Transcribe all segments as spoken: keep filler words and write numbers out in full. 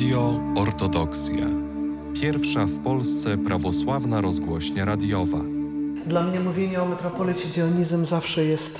Radio Ortodoksja. Pierwsza w Polsce prawosławna rozgłośnia radiowa. Dla mnie mówienie o metropolicie Dionizym zawsze jest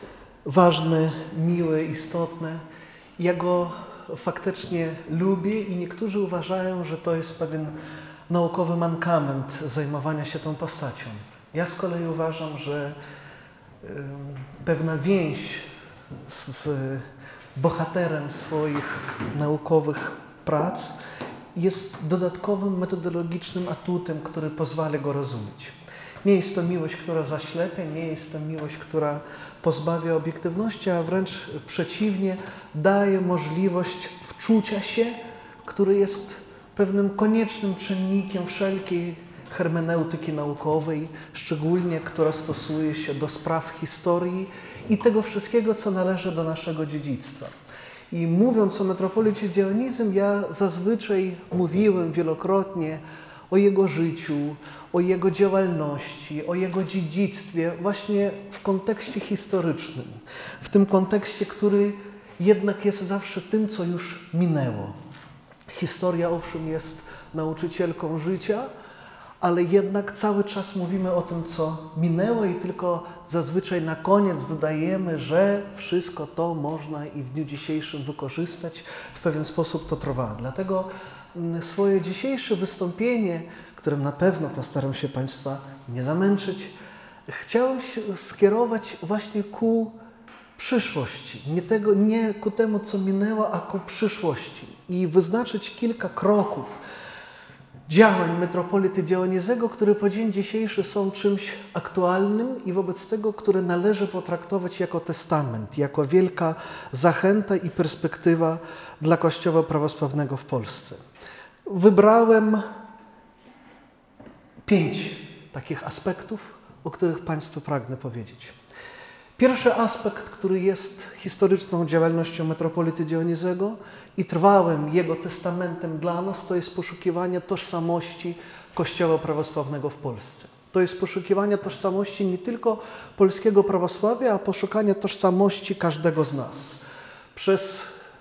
ważne, miłe, istotne. Ja go faktycznie lubię i niektórzy uważają, że to jest pewien naukowy mankament zajmowania się tą postacią. Ja z kolei uważam, że y, pewna więź z, z bohaterem swoich naukowych prac jest dodatkowym metodologicznym atutem, który pozwala go rozumieć. Nie jest to miłość, która zaślepia, nie jest to miłość, która pozbawia obiektywności, a wręcz przeciwnie, daje możliwość wczucia się, który jest pewnym koniecznym czynnikiem wszelkiej hermeneutyki naukowej, szczególnie która stosuje się do spraw historii i tego wszystkiego, co należy do naszego dziedzictwa. I mówiąc o metropolicie Dionizym, ja zazwyczaj mówiłem wielokrotnie o jego życiu, o jego działalności, o jego dziedzictwie właśnie w kontekście historycznym, w tym kontekście, który jednak jest zawsze tym, co już minęło. Historia owszem jest nauczycielką życia, ale jednak cały czas mówimy o tym, co minęło i tylko zazwyczaj na koniec dodajemy, że wszystko to można i w dniu dzisiejszym wykorzystać, w pewien sposób to trwa. Dlatego swoje dzisiejsze wystąpienie, którym na pewno postaram się Państwa nie zamęczyć, chciałem skierować właśnie ku przyszłości. Nie, tego, nie ku temu, co minęło, a ku przyszłości. I wyznaczyć kilka kroków działań metropolity Dionizego, które po dzień dzisiejszy są czymś aktualnym i wobec tego, które należy potraktować jako testament, jako wielka zachęta i perspektywa dla Kościoła prawosławnego w Polsce. Wybrałem pięć takich aspektów, o których Państwu pragnę powiedzieć. Pierwszy aspekt, który jest historyczną działalnością metropolity Dionizego i trwałym jego testamentem dla nas, to jest poszukiwanie tożsamości Kościoła prawosławnego w Polsce. To jest poszukiwanie tożsamości nie tylko polskiego prawosławia, a poszukanie tożsamości każdego z nas. Przez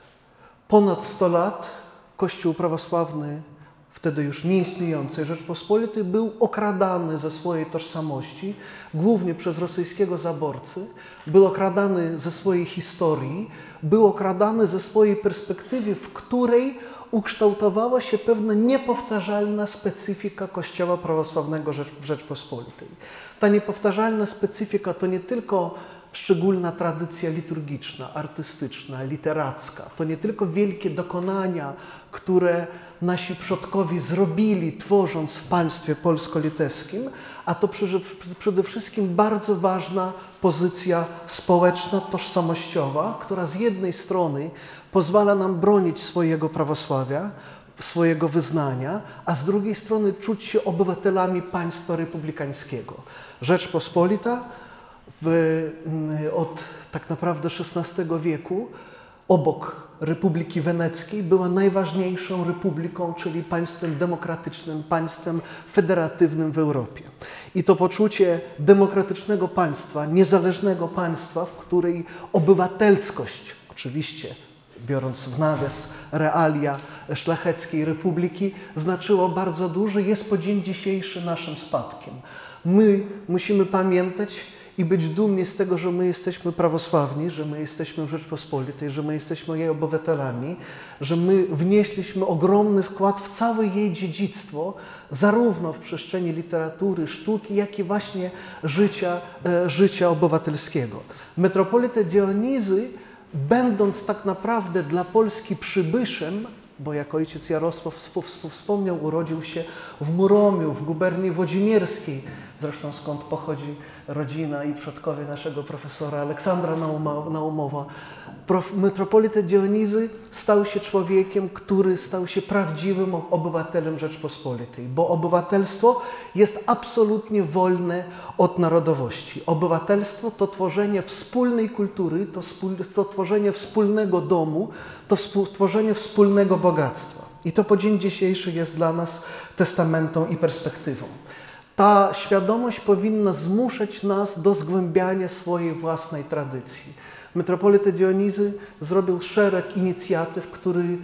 ponad sto lat Kościół prawosławny, wtedy już nieistniejącej Rzeczpospolitej, był okradany ze swojej tożsamości, głównie przez rosyjskiego zaborcy, był okradany ze swojej historii, był okradany ze swojej perspektywy, w której ukształtowała się pewna niepowtarzalna specyfika Kościoła prawosławnego w Rzeczpospolitej. Ta niepowtarzalna specyfika to nie tylko szczególna tradycja liturgiczna, artystyczna, literacka. To nie tylko wielkie dokonania, które nasi przodkowie zrobili, tworząc w państwie polsko-litewskim, a to przede wszystkim bardzo ważna pozycja społeczna, tożsamościowa, która z jednej strony pozwala nam bronić swojego prawosławia, swojego wyznania, a z drugiej strony czuć się obywatelami państwa republikańskiego. Rzeczpospolita W, od tak naprawdę szesnastego wieku obok Republiki Weneckiej była najważniejszą republiką, czyli państwem demokratycznym, państwem federatywnym w Europie. I to poczucie demokratycznego państwa, niezależnego państwa, w której obywatelskość, oczywiście biorąc w nawias realia szlacheckiej republiki, znaczyło bardzo dużo, jest po dzień dzisiejszy naszym spadkiem. My musimy pamiętać i być dumni z tego, że my jesteśmy prawosławni, że my jesteśmy w Rzeczpospolitej, że my jesteśmy jej obywatelami, że my wnieśliśmy ogromny wkład w całe jej dziedzictwo, zarówno w przestrzeni literatury, sztuki, jak i właśnie życia, e, życia obywatelskiego. Metropolita Dionizy, będąc tak naprawdę dla Polski przybyszem, bo jak ojciec Jarosław wspomniał, urodził się w Muromiu, w guberni włodzimierskiej, zresztą skąd pochodzi rodzina i przodkowie naszego profesora Aleksandra Naumowa. Metropolita Dionizy stał się człowiekiem, który stał się prawdziwym obywatelem Rzeczpospolitej, bo obywatelstwo jest absolutnie wolne od narodowości. Obywatelstwo to tworzenie wspólnej kultury, to, to tworzenie wspólnego domu, to tworzenie wspólnego bogactwa. I to po dzień dzisiejszy jest dla nas testamentą i perspektywą. Ta świadomość powinna zmuszać nas do zgłębiania swojej własnej tradycji. Metropolita Dionizy zrobił szereg inicjatyw, który,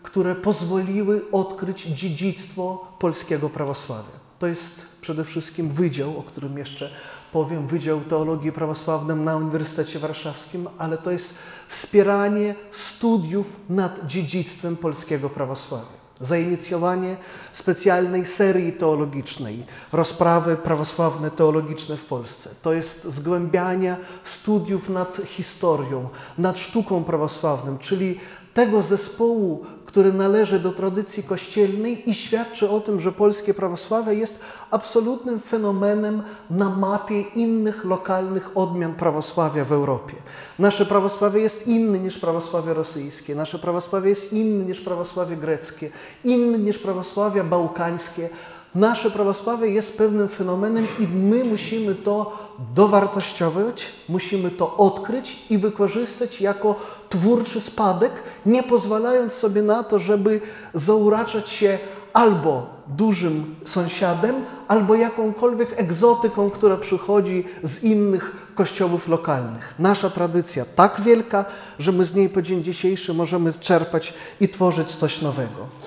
które pozwoliły odkryć dziedzictwo polskiego prawosławia. To jest przede wszystkim wydział, o którym jeszcze powiem, Wydział Teologii Prawosławnej na Uniwersytecie Warszawskim, ale to jest wspieranie studiów nad dziedzictwem polskiego prawosławia. Zainicjowanie specjalnej serii teologicznej, rozprawy prawosławne teologiczne w Polsce. To jest zgłębianie studiów nad historią, nad sztuką prawosławną, czyli tego zespołu, który należy do tradycji kościelnej i świadczy o tym, że polskie prawosławie jest absolutnym fenomenem na mapie innych lokalnych odmian prawosławia w Europie. Nasze prawosławie jest inne niż prawosławie rosyjskie, nasze prawosławie jest inne niż prawosławie greckie, inne niż prawosławia bałkańskie. Nasze prawosławie jest pewnym fenomenem i my musimy to dowartościować, musimy to odkryć i wykorzystać jako twórczy spadek, nie pozwalając sobie na to, żeby zauraczać się albo dużym sąsiadem, albo jakąkolwiek egzotyką, która przychodzi z innych kościołów lokalnych. Nasza tradycja tak wielka, że my z niej po dzień dzisiejszy możemy czerpać i tworzyć coś nowego.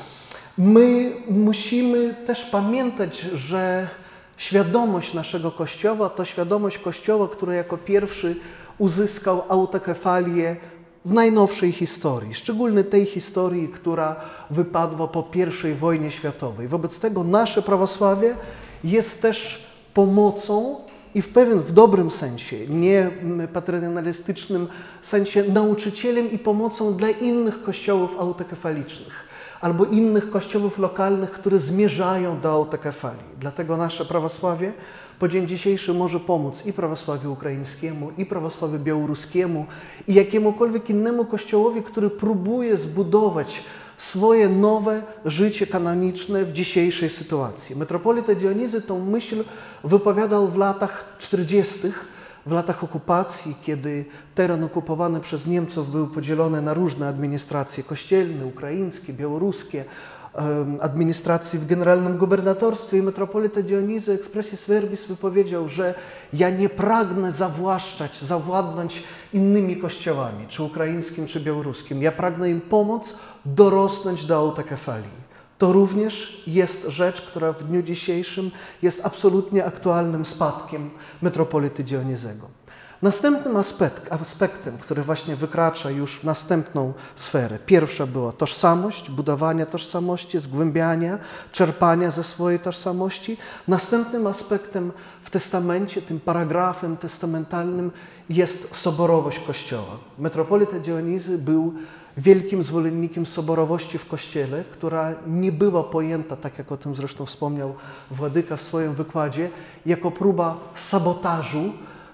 My musimy też pamiętać, że świadomość naszego Kościoła to świadomość Kościoła, który jako pierwszy uzyskał autokefalię w najnowszej historii, szczególnie tej historii, która wypadła po pierwszej wojnie światowej. Wobec tego nasze prawosławie jest też pomocą i w pewien, w dobrym sensie, nie paternalistycznym sensie, nauczycielem i pomocą dla innych kościołów autokefalicznych albo innych kościołów lokalnych, które zmierzają do autokefalii. Dlatego nasze prawosławie po dzień dzisiejszy może pomóc i prawosławiu ukraińskiemu, i prawosławiu białoruskiemu, i jakiemukolwiek innemu kościołowi, który próbuje zbudować swoje nowe życie kanoniczne w dzisiejszej sytuacji. Metropolita Dionizy tą myśl wypowiadał w latach czterdziestych, w latach okupacji, kiedy teren okupowany przez Niemców był podzielony na różne administracje kościelne, ukraińskie, białoruskie, administracji w generalnym gubernatorstwie, i metropolita Dionizy expressis verbis wypowiedział, że ja nie pragnę zawłaszczać, zawładnąć innymi kościołami, czy ukraińskim, czy białoruskim. Ja pragnę im pomóc dorosnąć do autokefalii. To również jest rzecz, która w dniu dzisiejszym jest absolutnie aktualnym spadkiem metropolity Dionizego. Następnym aspekt, aspektem, który właśnie wykracza już w następną sferę. Pierwsza była tożsamość, budowania tożsamości, zgłębiania, czerpania ze swojej tożsamości. Następnym aspektem w testamencie, tym paragrafem testamentalnym jest soborowość Kościoła. Metropolita Dionizy był wielkim zwolennikiem soborowości w Kościele, która nie była pojęta, tak jak o tym zresztą wspomniał Władyka w swoim wykładzie, jako próba sabotażu,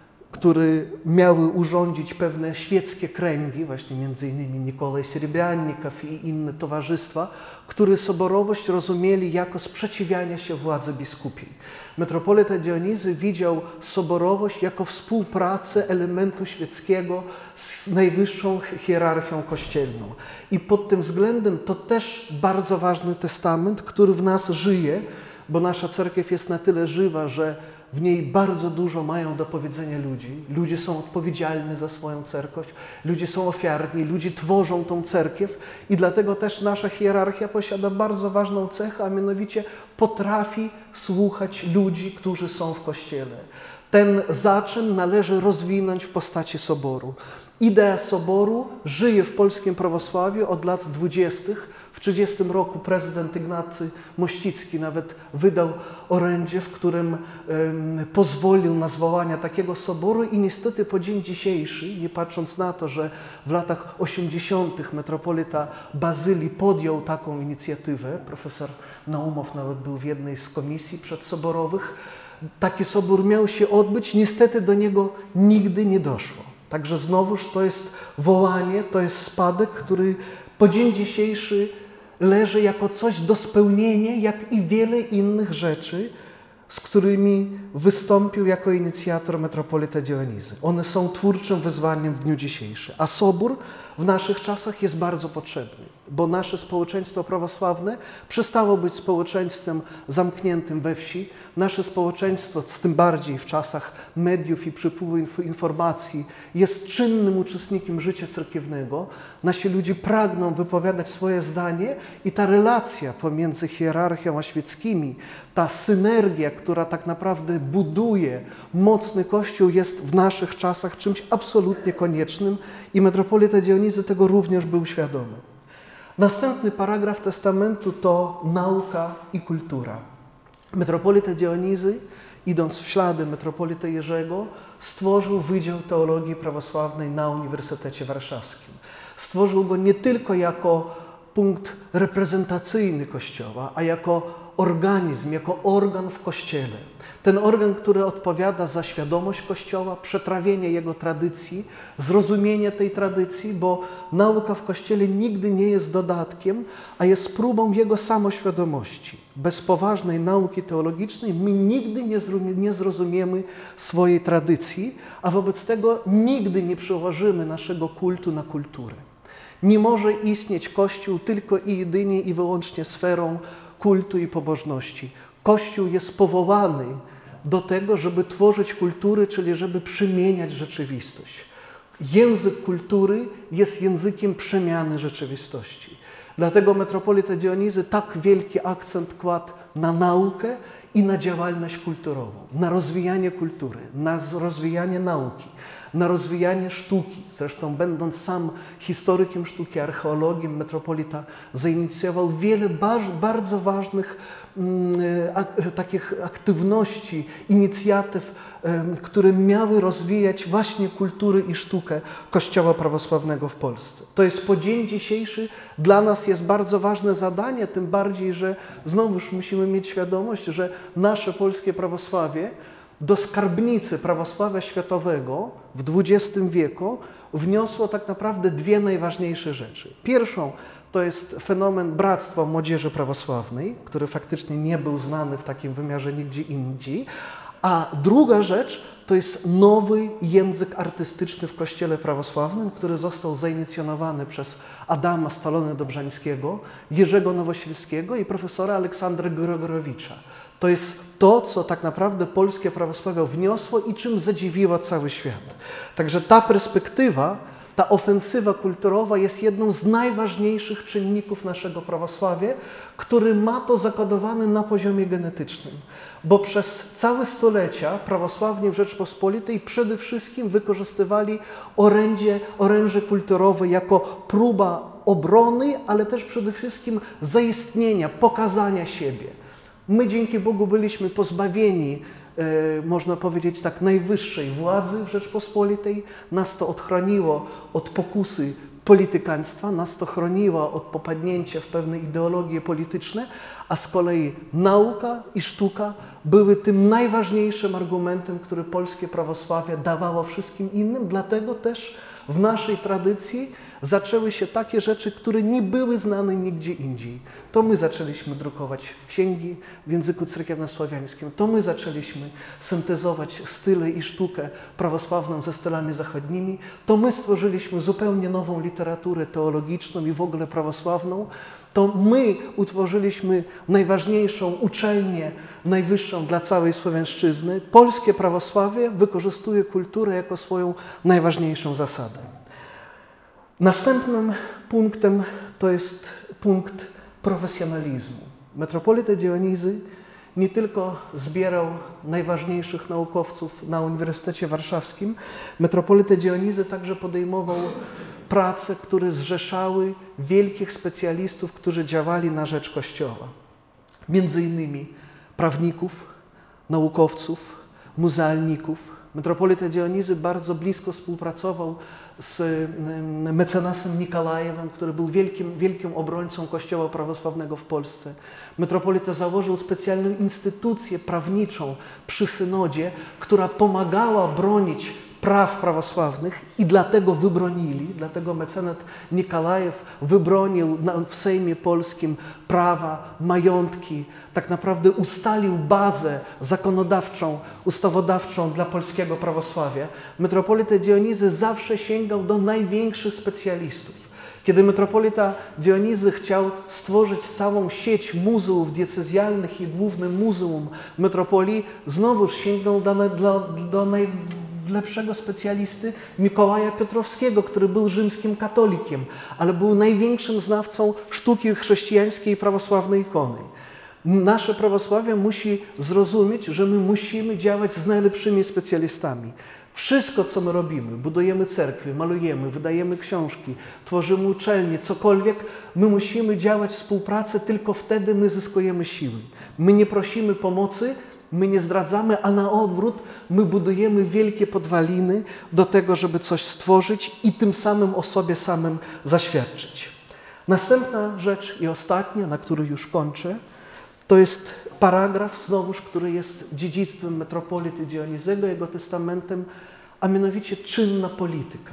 który miały urządzić pewne świeckie kręgi, właśnie między innymi Nikolaj Serebrjannikow i inne towarzystwa, które soborowość rozumieli jako sprzeciwianie się władzy biskupiej. Metropolita Dionizy widział soborowość jako współpracę elementu świeckiego z najwyższą hierarchią kościelną. I pod tym względem to też bardzo ważny testament, który w nas żyje, bo nasza cerkiew jest na tyle żywa, że w niej bardzo dużo mają do powiedzenia ludzi. Ludzie są odpowiedzialni za swoją cerkiew, ludzie są ofiarni, ludzie tworzą tą cerkiew i dlatego też nasza hierarchia posiada bardzo ważną cechę, a mianowicie potrafi słuchać ludzi, którzy są w Kościele. Ten zaczyn należy rozwinąć w postaci soboru. Idea soboru żyje w polskim prawosławiu od lat dwudziestych. W tysiąc dziewięćset trzydziestym roku prezydent Ignacy Mościcki nawet wydał orędzie, w którym um, pozwolił na zwołanie takiego soboru i niestety po dzień dzisiejszy, nie patrząc na to, że w latach osiemdziesiątych metropolita Bazylii podjął taką inicjatywę, profesor Naumow nawet był w jednej z komisji przedsoborowych, taki sobór miał się odbyć, niestety do niego nigdy nie doszło. Także znowuż to jest wołanie, to jest spadek, który po dzień dzisiejszy leży jako coś do spełnienia, jak i wiele innych rzeczy z którymi wystąpił jako inicjator metropolita Dionizy. One są twórczym wyzwaniem w dniu dzisiejszym. A Sobór w naszych czasach jest bardzo potrzebny, bo nasze społeczeństwo prawosławne przestało być społeczeństwem zamkniętym we wsi. Nasze społeczeństwo, z tym bardziej w czasach mediów i przypływu informacji, jest czynnym uczestnikiem życia cerkiewnego. Nasi ludzie pragną wypowiadać swoje zdanie i ta relacja pomiędzy hierarchią a świeckimi, ta synergia, która tak naprawdę buduje mocny Kościół, jest w naszych czasach czymś absolutnie koniecznym i metropolita Dionizy tego również był świadomy. Następny paragraf testamentu to nauka i kultura. Metropolita Dionizy, idąc w ślady metropolita Jerzego, stworzył Wydział Teologii Prawosławnej na Uniwersytecie Warszawskim. Stworzył go nie tylko jako punkt reprezentacyjny Kościoła, a jako organizm, jako organ w Kościele. Ten organ, który odpowiada za świadomość Kościoła, przetrawienie jego tradycji, zrozumienie tej tradycji, bo nauka w Kościele nigdy nie jest dodatkiem, a jest próbą jego samoświadomości. Bez poważnej nauki teologicznej my nigdy nie, nie zrozumiemy swojej tradycji, a wobec tego nigdy nie przełożymy naszego kultu na kulturę. Nie może istnieć Kościół tylko i jedynie i wyłącznie sferą kultu i pobożności. Kościół jest powołany do tego, żeby tworzyć kultury, czyli żeby przemieniać rzeczywistość. Język kultury jest językiem przemiany rzeczywistości. Dlatego metropolita Dionizy tak wielki akcent kładł na naukę i na działalność kulturową, na rozwijanie kultury, na rozwijanie nauki, na rozwijanie sztuki. Zresztą będąc sam historykiem sztuki, archeologiem, metropolita zainicjował wiele bardzo ważnych mm, a, takich aktywności, inicjatyw, y, które miały rozwijać właśnie kulturę i sztukę Kościoła prawosławnego w Polsce. To jest po dzień dzisiejszy dla nas jest bardzo ważne zadanie, tym bardziej, że znowuż musimy mieć świadomość, że nasze polskie prawosławie do skarbnicy prawosławia światowego w dwudziestym wieku wniosło tak naprawdę dwie najważniejsze rzeczy. Pierwszą to jest fenomen Bractwa Młodzieży Prawosławnej, który faktycznie nie był znany w takim wymiarze nigdzie indziej, a druga rzecz to jest nowy język artystyczny w Kościele prawosławnym, który został zainicjonowany przez Adama Stalony-Dobrzańskiego, Jerzego Nowosielskiego i profesora Aleksandra Grigorowicza. To jest to, co tak naprawdę polskie prawosławie wniosło i czym zadziwiło cały świat. Także ta perspektywa, ta ofensywa kulturowa jest jedną z najważniejszych czynników naszego prawosławia, który ma to zakodowane na poziomie genetycznym. Bo przez całe stulecia prawosławni w Rzeczpospolitej przede wszystkim wykorzystywali orędzie, oręże kulturowe jako próba obrony, ale też przede wszystkim zaistnienia, pokazania siebie. My dzięki Bogu byliśmy pozbawieni, e, można powiedzieć tak, najwyższej władzy w Rzeczpospolitej. Nas to odchroniło od pokusy politykaństwa, nas to chroniło od popadnięcia w pewne ideologie polityczne, a z kolei nauka i sztuka były tym najważniejszym argumentem, który polskie prawosławie dawało wszystkim innym. Dlatego też w naszej tradycji zaczęły się takie rzeczy, które nie były znane nigdzie indziej. To my zaczęliśmy drukować księgi w języku cerkiewnosławiańskim, to my zaczęliśmy syntezować style i sztukę prawosławną ze stylami zachodnimi, to my stworzyliśmy zupełnie nową literaturę teologiczną i w ogóle prawosławną, to my utworzyliśmy najważniejszą uczelnię najwyższą dla całej Słowiańszczyzny. Polskie prawosławie wykorzystuje kulturę jako swoją najważniejszą zasadę. Następnym punktem to jest punkt profesjonalizmu. Metropolita Dionizy nie tylko zbierał najważniejszych naukowców na Uniwersytecie Warszawskim, metropolita Dionizy także podejmował prace, które zrzeszały wielkich specjalistów, którzy działali na rzecz Kościoła. Między innymi prawników, naukowców, muzealników. Metropolita Dionizy bardzo blisko współpracował z mecenasem Nikolajewem, który był wielkim, wielkim obrońcą Kościoła prawosławnego w Polsce. Metropolita założył specjalną instytucję prawniczą przy synodzie, która pomagała bronić praw prawosławnych i dlatego wybronili, dlatego mecenat Nikolajew wybronił w Sejmie Polskim prawa, majątki, tak naprawdę ustalił bazę zakonodawczą, ustawodawczą dla polskiego prawosławia. Metropolita Dionizy zawsze sięgał do największych specjalistów. Kiedy metropolita Dionizy chciał stworzyć całą sieć muzeów diecezjalnych i główne muzeum metropolii, znowuż sięgnął do, do, do najlepszego specjalisty Mikołaja Piotrowskiego, który był rzymskim katolikiem, ale był największym znawcą sztuki chrześcijańskiej i prawosławnej ikony. Nasze prawosławie musi zrozumieć, że my musimy działać z najlepszymi specjalistami. Wszystko, co my robimy, budujemy cerkwie, malujemy, wydajemy książki, tworzymy uczelnie, cokolwiek, my musimy działać w współpracy, tylko wtedy my zyskujemy siły. My nie prosimy pomocy, my nie zdradzamy, a na odwrót my budujemy wielkie podwaliny do tego, żeby coś stworzyć i tym samym o sobie samym zaświadczyć. Następna rzecz i ostatnia, na której już kończę, to jest paragraf, znowuż, który jest dziedzictwem metropolity Dionizego, jego testamentem, a mianowicie czynna polityka.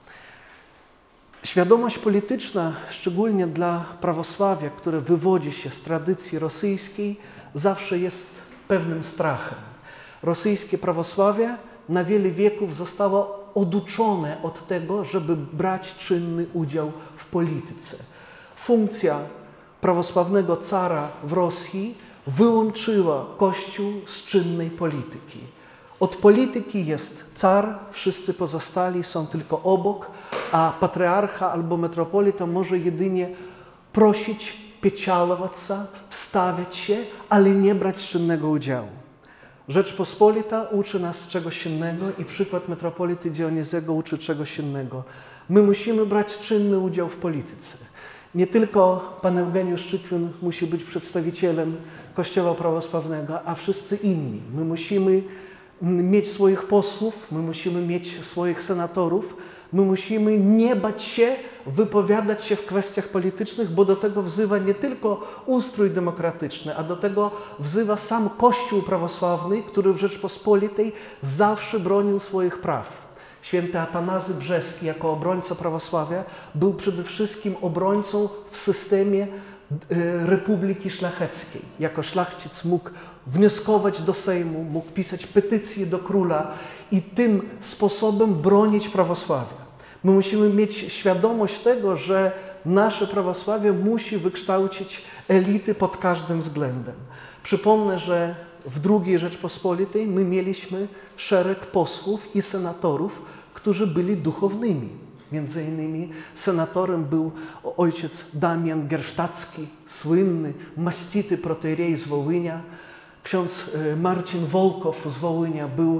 Świadomość polityczna, szczególnie dla prawosławia, które wywodzi się z tradycji rosyjskiej, zawsze jest pewnym strachem. Rosyjskie prawosławie na wiele wieków zostało oduczone od tego, żeby brać czynny udział w polityce. Funkcja prawosławnego cara w Rosji wyłączyła Kościół z czynnej polityki. Od polityki jest car, wszyscy pozostali są tylko obok, a patriarcha albo metropolita może jedynie prosić, pieczalować się, wstawiać się, ale nie brać czynnego udziału. Rzeczpospolita uczy nas czegoś innego i przykład metropolity Dionizego uczy czegoś innego. My musimy brać czynny udział w polityce. Nie tylko pan Eugeniusz Czykwin musi być przedstawicielem Kościoła prawosławnego, a wszyscy inni. My musimy mieć swoich posłów, my musimy mieć swoich senatorów, my musimy nie bać się wypowiadać się w kwestiach politycznych, bo do tego wzywa nie tylko ustrój demokratyczny, a do tego wzywa sam Kościół prawosławny, który w Rzeczpospolitej zawsze bronił swoich praw. Święty Atanazy Brzeski jako obrońca prawosławia był przede wszystkim obrońcą w systemie Republiki Szlacheckiej. Jako szlachcic mógł wnioskować do Sejmu, mógł pisać petycje do króla i tym sposobem bronić prawosławia. My musimy mieć świadomość tego, że nasze prawosławie musi wykształcić elity pod każdym względem. Przypomnę, że w drugiej Rzeczpospolitej my mieliśmy szereg posłów i senatorów, którzy byli duchownymi. Między innymi senatorem był ojciec Damian Gersztacki, słynny, maścity protoirej z Wołynia. Ksiądz Marcin Wolkow z Wołynia był,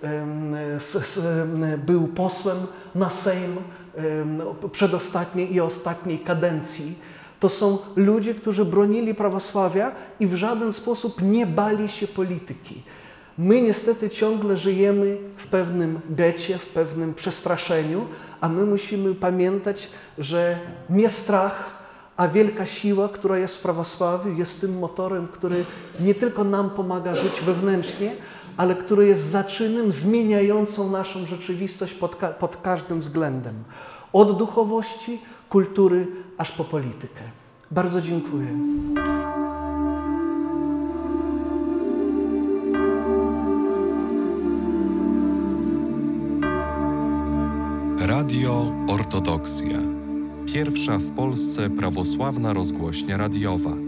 był posłem na Sejm przedostatniej i ostatniej kadencji. To są ludzie, którzy bronili prawosławia i w żaden sposób nie bali się polityki. My niestety ciągle żyjemy w pewnym getcie, w pewnym przestraszeniu, a my musimy pamiętać, że nie strach, a wielka siła, która jest w prawosławiu, jest tym motorem, który nie tylko nam pomaga żyć wewnętrznie, ale który jest zaczynem zmieniającą naszą rzeczywistość pod, ka pod każdym względem. Od duchowości, kultury, aż po politykę. Bardzo dziękuję. Radio Ortodoksja. Pierwsza w Polsce prawosławna rozgłośnia radiowa.